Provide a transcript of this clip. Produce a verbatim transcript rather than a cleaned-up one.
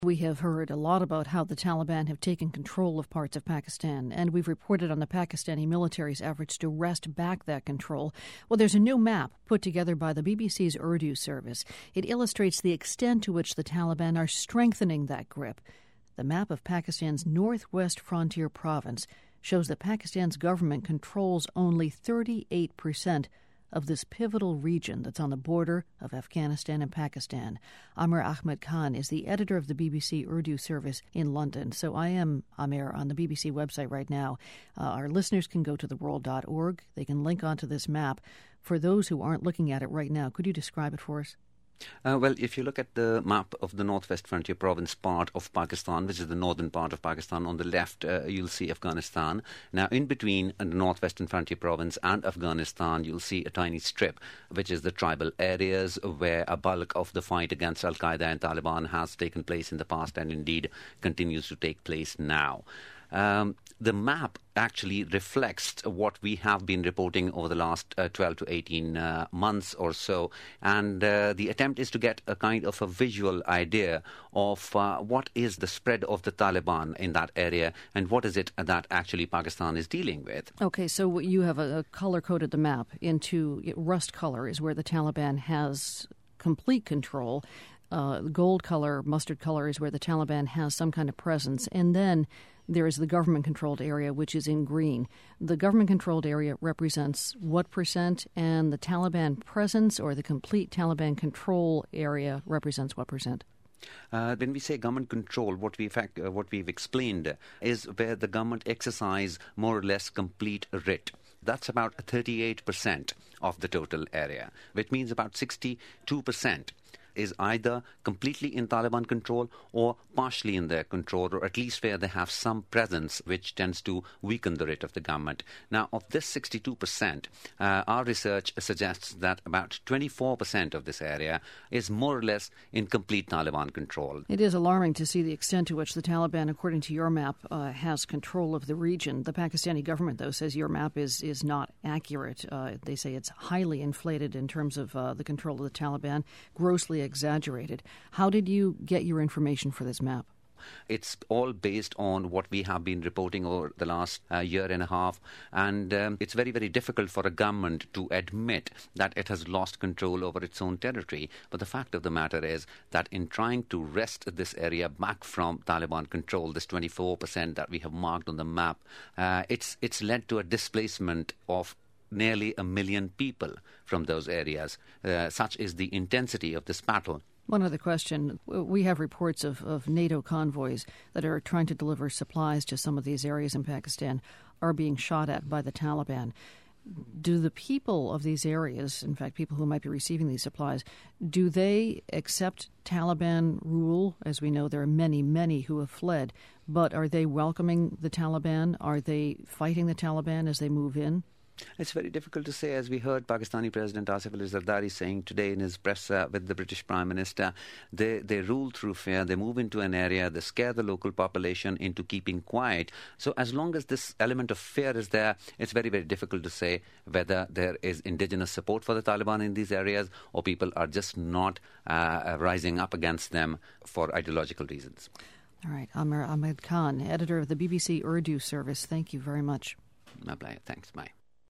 We have heard a lot about how the Taliban have taken control of parts of Pakistan, and we've reported on the Pakistani military's efforts to wrest back that control. Well, there's a new map put together by the B B C's Urdu service. It illustrates the extent to which the Taliban are strengthening that grip. The map of Pakistan's northwest frontier province shows that Pakistan's government controls only thirty-eight percent of this pivotal region that's on the border of Afghanistan and Pakistan. Amer Ahmed Khan is the editor of the B B C Urdu service in London. So I am, Amer, on the B B C website right now. Uh, our listeners can go to the world dot org. They can link onto this map. For those who aren't looking at it right now, could you describe it for us? Uh, well, if you look at the map of the Northwest Frontier Province part of Pakistan, which is the northern part of Pakistan, on the left uh, you'll see Afghanistan. Now, in between the Northwestern Frontier Province and Afghanistan, you'll see a tiny strip, which is the tribal areas where a bulk of the fight against Al-Qaeda and Taliban has taken place in the past and indeed continues to take place now. Um, the map actually reflects what we have been reporting over the last uh, twelve to eighteen uh, months or so, and uh, the attempt is to get a kind of a visual idea of uh, what is the spread of the Taliban in that area and what is it that actually Pakistan is dealing with. Okay, so you have a, a color-coded the map into rust color is where the Taliban has complete control. Uh, gold color, mustard color is where the Taliban has some kind of presence. And then there is the government-controlled area, which is in green. The government-controlled area represents what percent, and the Taliban presence or the complete Taliban control area represents what percent? Uh, when we say government control, what we've, uh, what we've explained is where the government exercise more or less complete writ. That's about thirty-eight percent of the total area, which means about sixty-two percent is either completely in Taliban control or partially in their control, or at least where they have some presence, which tends to weaken the writ of the government. Now, of this sixty-two percent, uh, our research suggests that about twenty-four percent of this area is more or less in complete Taliban control. It is alarming to see the extent to which the Taliban, according to your map, uh, has control of the region. The Pakistani government, though, says your map is, is not accurate. Uh, they say it's highly inflated in terms of uh, the control of the Taliban, grossly exaggerated. How did you get your information for this map? It's all based on what we have been reporting over the last uh, year and a half, and um, it's very, very difficult for a government to admit that it has lost control over its own territory. But the fact of the matter is that in trying to wrest this area back from Taliban control, this twenty-four percent that we have marked on the map, uh, it's it's led to a displacement of nearly a million people from those areas. Uh, such is the intensity of this battle. One other question. We have reports of, of NATO convoys that are trying to deliver supplies to some of these areas in Pakistan are being shot at by the Taliban. Do the people of these areas, in fact, people who might be receiving these supplies, do they accept Taliban rule? As we know, there are many, many who have fled. But are they welcoming the Taliban? Are they fighting the Taliban as they move in? It's very difficult to say. As we heard Pakistani President Asif Ali Zardari saying today in his press uh, with the British Prime Minister, they, they rule through fear. They move into an area, they scare the local population into keeping quiet. So as long as this element of fear is there, it's very, very difficult to say whether there is indigenous support for the Taliban in these areas or people are just not uh, rising up against them for ideological reasons. All right. Amer Ahmed Khan, editor of the B B C Urdu service, thank you very much. My pleasure. Thanks. Bye.